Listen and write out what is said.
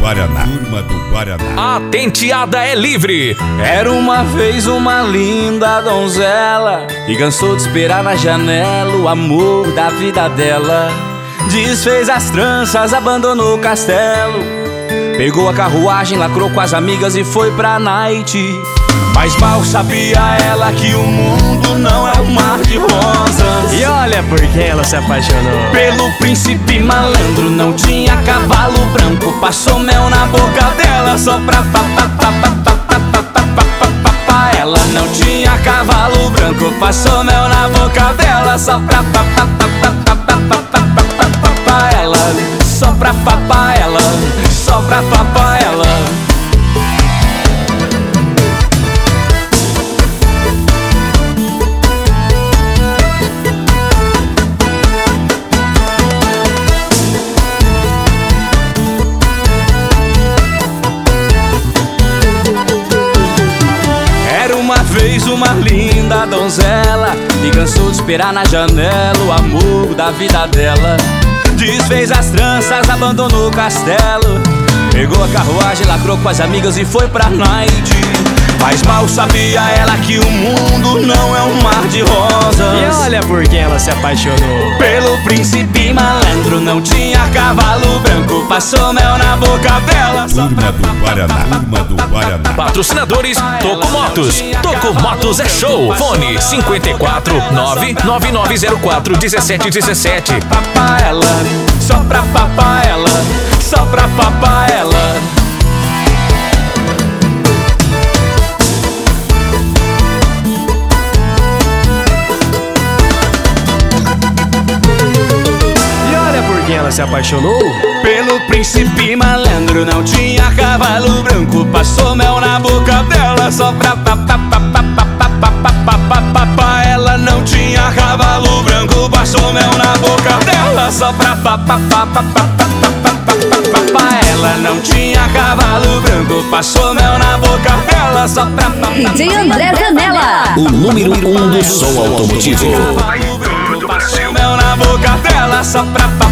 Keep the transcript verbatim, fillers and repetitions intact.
Guaraná. Turma do Guaraná. A tenteada é livre. Era uma vez uma linda donzela que cansou de esperar na janela o amor da vida dela. Desfez as tranças, abandonou o castelo, pegou a carruagem, lacrou com as amigas e foi pra night. Mas mal sabia ela que o mundo não é um mar de rosas. E olha por que ela se apaixonou. Pelo príncipe malandro, não tinha cavalo branco, passou mel na boca dela só pra pa pa pa pa pa pa pa pa pa pa. Ela não tinha cavalo branco, passou mel na boca dela só pra pa pa pa pa pa pa pa pa pa pa. Ela só pra papar ela, só pra papar ela. Fez uma linda donzela e cansou de esperar na janela o amor da vida dela. Desfez as tranças, abandonou o castelo, pegou a carruagem, lacrou com as amigas e foi pra night. Mas mal sabia ela que o mundo não é um mar de rosas. E olha por que ela se apaixonou. Pelo príncipe malandro, não tinha cavalo branco, passou mel na boca dela. Turma do Guaraná. Turma do Guaraná. Patrocinadores Toco Motos. Toco Motos é show. Fone cinco quatro nove nove nove zero quatro um sete um sete. Papar ela, só pra papar ela, só pra papar ela. Ela se apaixonou. Pelo príncipe malandro, não tinha cavalo branco, passou mel na boca dela só pra pa pa pa pa pa pa pa pa pa pa pa. Ela não tinha cavalo branco, passou mel na boca dela só pra pa pa pa pa pa pa pa pa pa. Ela não tinha cavalo branco, passou mel na boca dela só pra pa. D J André Zanella, o número um do som automotivo. Passou mel na boca dela só pra pa